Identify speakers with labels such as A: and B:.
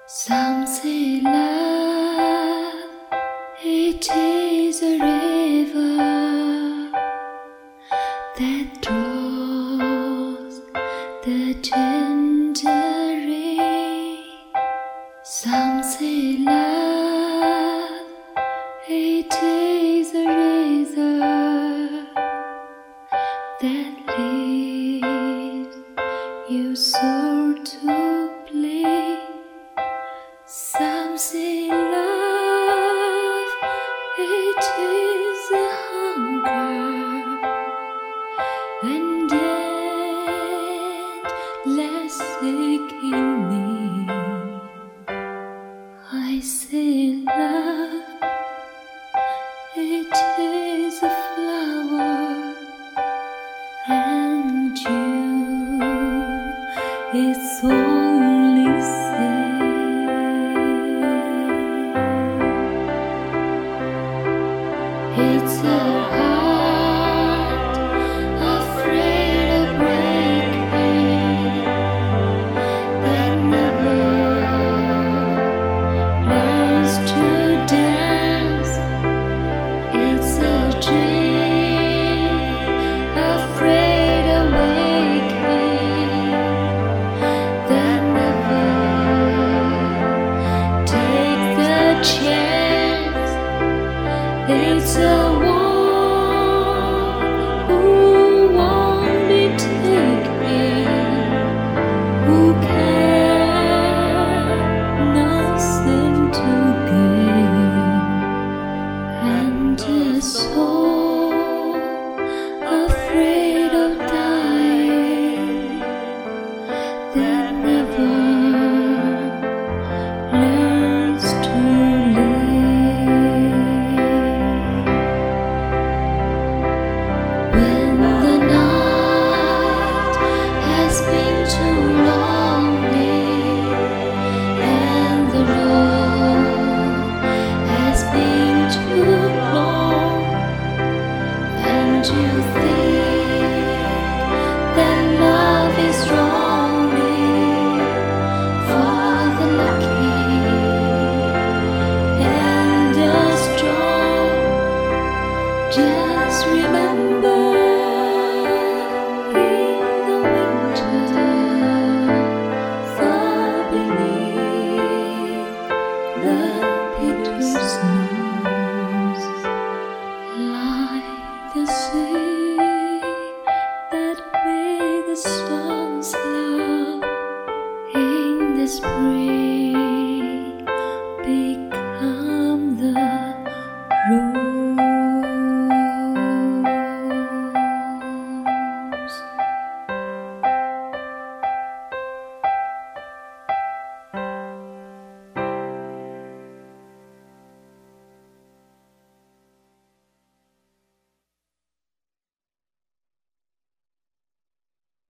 A: Some say love, it is a river that draws the tender rain. Some say love, it is a razor that leaves you sore to play. Some say love, it is a hunger and endless aching. I say love, it is a flower and you, it's only say. It's a heart afraid of breaking that never learns to dance. It's a dream afraid of waking that never takes the chance. It's a one who won't be taken, who can nothing to give, and a soul afraid of dying that never learns to live. When the night has been too lonely and the road has been too long, and you think that love is wrongly for the lucky and the strong, just remember in the winter, far beneath the bitter snows, lie the sea that made the songs love in the spring.